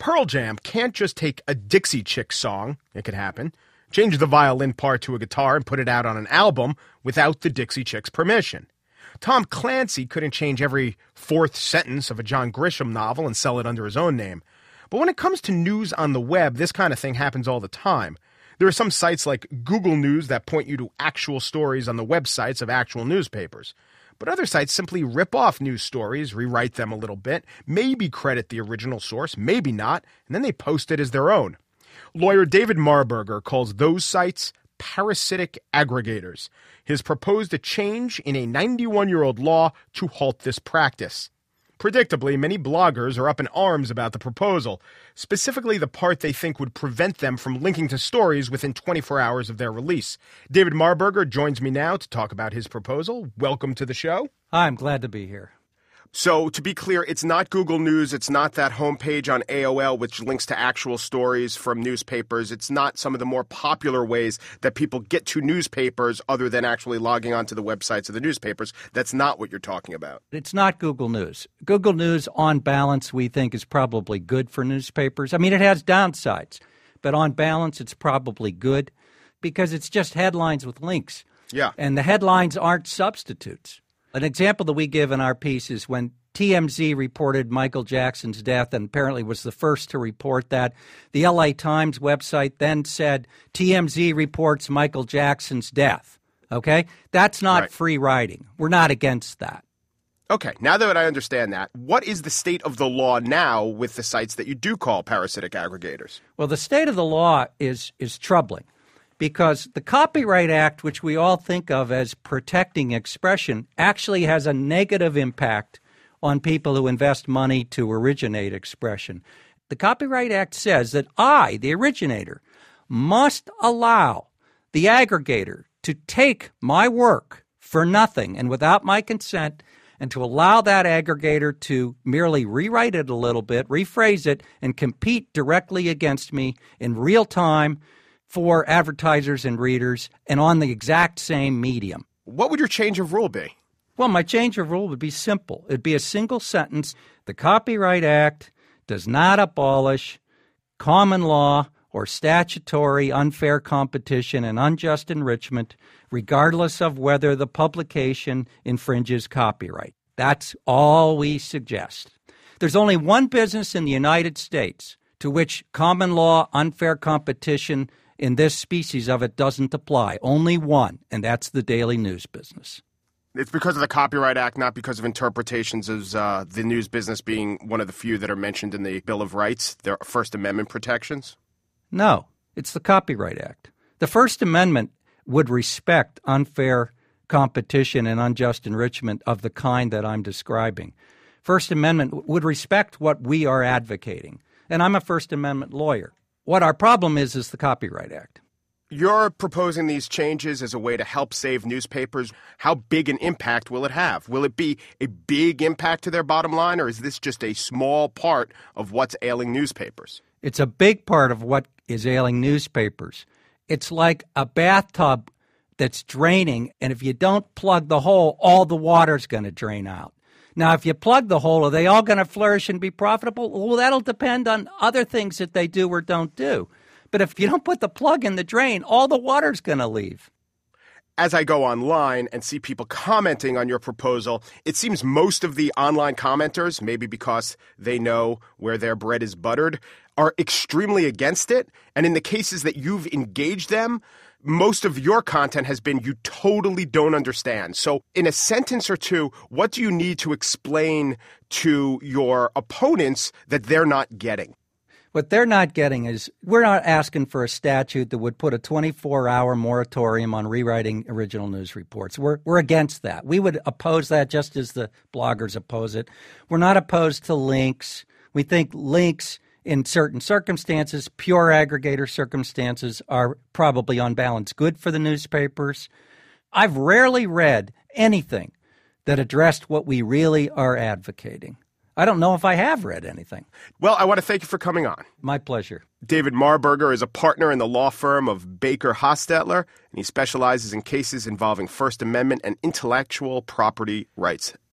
Pearl Jam can't just take a Dixie Chicks song, it could happen, change the violin part to a guitar and put it out on an album without the Dixie Chicks' permission. Tom Clancy couldn't change every fourth sentence of a John Grisham novel and sell it under his own name. But when it comes to news on the web, this kind of thing happens all the time. There are some sites like Google News that point you to actual stories on the websites of actual newspapers. But other sites simply rip off news stories, rewrite them a little bit, maybe credit the original source, maybe not, and then they post it as their own. Lawyer David Marburger calls those sites parasitic aggregators. He has proposed a change in a 91-year-old law to halt this practice. Predictably, many bloggers are up in arms about the proposal, specifically the part they think would prevent them from linking to stories within 24 hours of their release. David Marburger joins me now to talk about his proposal. Welcome to the show. Hi, I'm glad to be here. So, to be clear, it's not Google News, it's not that homepage on AOL which links to actual stories from newspapers, it's not some of the more popular ways that people get to newspapers other than actually logging onto the websites of the newspapers. That's not what you're talking about. It's not Google News. Google News, on balance, we think is probably good for newspapers. I mean, it has downsides, but on balance, it's probably good because it's just headlines with links. Yeah. And the headlines aren't substitutes. An example that we give in our piece is when TMZ reported Michael Jackson's death and apparently was the first to report that. The LA Times website then said TMZ reports Michael Jackson's death. Okay? That's not free writing. We're not against that. Okay, now that I understand that, what is the state of the law now with the sites that you do call parasitic aggregators? Well, the state of the law is troubling. Because the Copyright Act, which we all think of as protecting expression, actually has a negative impact on people who invest money to originate expression. The Copyright Act says that I, the originator, must allow the aggregator to take my work for nothing and without my consent and to allow that aggregator to merely rewrite it a little bit, rephrase it, and compete directly against me in real time for advertisers and readers and on the exact same medium. What would your change of rule be? Well, my change of rule would be simple. It'd be a single sentence. The Copyright Act does not abolish common law or statutory unfair competition and unjust enrichment, regardless of whether the publication infringes copyright. That's all we suggest. There's only one business in the United States to which common law unfair competition in this species of it doesn't apply. Only one, and that's the daily news business. It's because of the Copyright Act, not because of interpretations of the news business being one of the few that are mentioned in the Bill of Rights, their First Amendment protections? No, it's the Copyright Act. The First Amendment would respect unfair competition and unjust enrichment of the kind that I'm describing. First Amendment would respect what we are advocating. And I'm a First Amendment lawyer. What our problem is the Copyright Act. You're proposing these changes as a way to help save newspapers. How big an impact will it have? Will it be a big impact to their bottom line, or is this just a small part of what's ailing newspapers? It's a big part of what is ailing newspapers. It's like a bathtub that's draining, and if you don't plug the hole, all the water's going to drain out. Now, if you plug the hole, are they all going to flourish and be profitable? Well, that'll depend on other things that they do or don't do. But if you don't put the plug in the drain, all the water's going to leave. As I go online and see people commenting on your proposal, it seems most of the online commenters, maybe because they know where their bread is buttered, are extremely against it. And in the cases that you've engaged them, most of your content has been you totally don't understand. So in a sentence or two, what do you need to explain to your opponents that they're not getting? What they're not getting is we're not asking for a statute that would put a 24-hour moratorium on rewriting original news reports. We're against that. We would oppose that just as the bloggers oppose it. We're not opposed to links. We think links in certain circumstances, pure aggregator circumstances, are probably on balance good for the newspapers. I've rarely read anything that addressed what we really are advocating. I don't know if I have read anything. Well, I want to thank you for coming on. My pleasure. David Marburger is a partner in the law firm of Baker Hostetler, and he specializes in cases involving First Amendment and intellectual property rights.